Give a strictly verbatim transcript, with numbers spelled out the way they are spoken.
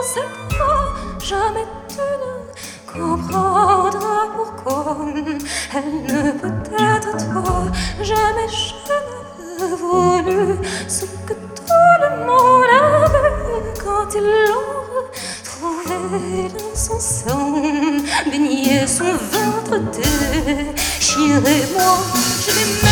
c'est toi, jamais tu ne comprendras pourquoi elle ne peut être toi. Jamais je n'ai voulu ce que tout le monde a vu quand ils l'ont retrouvé dans son sein, baigné son ventre déchiré. Moi, je l'ai